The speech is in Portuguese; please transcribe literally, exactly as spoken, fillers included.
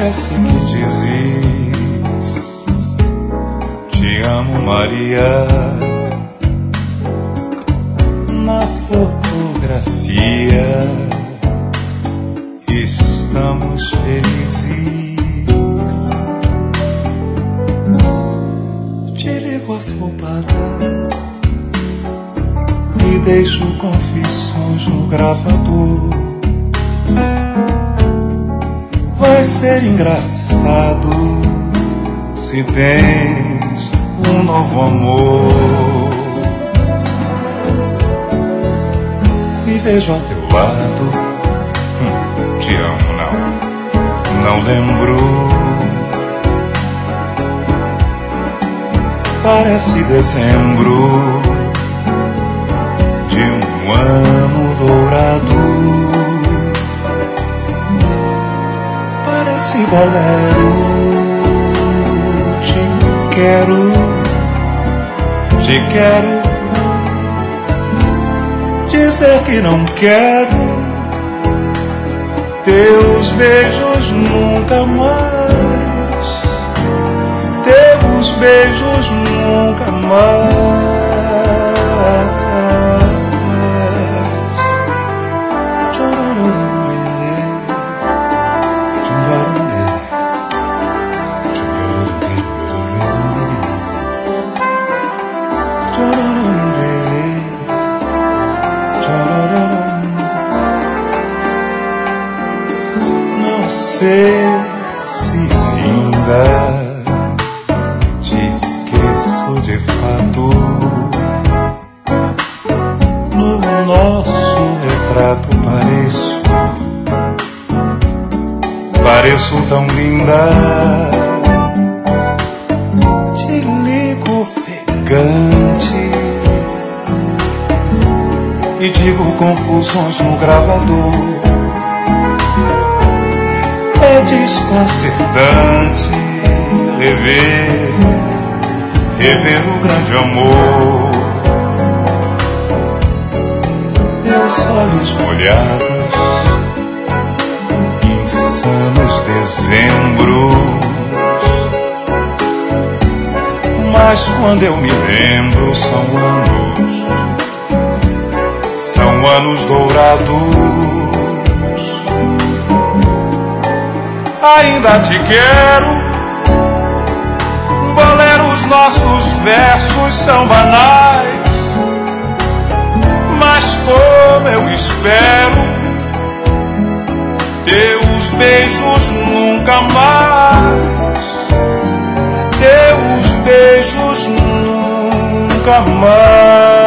Parece que dizes: te amo, Maria. Na fotografia estamos felizes. Te ligo afobada e deixo confissões no gravador. Vai ser engraçado se tens um novo amor. Me vejo ao teu lado, hum, te amo, não, não lembro. Parece dezembro de um ano dourado. Parece bolero, te quero, te quero. Dizer que não quero teus beijos nunca mais, teus beijos nunca mais. Sei se ainda te esqueço de fato. No nosso retrato pareço, pareço tão linda. Te ligo ofegante e digo confusões no gravador. É desconcertante rever, rever o grande amor. Meus olhos molhados, insanos dezembros. Mas quando eu me lembro são anos, são anos dourados. Ainda te quero, boleros, nossos versos são banais. Mas como eu espero teus beijos nunca mais, teus beijos nunca mais.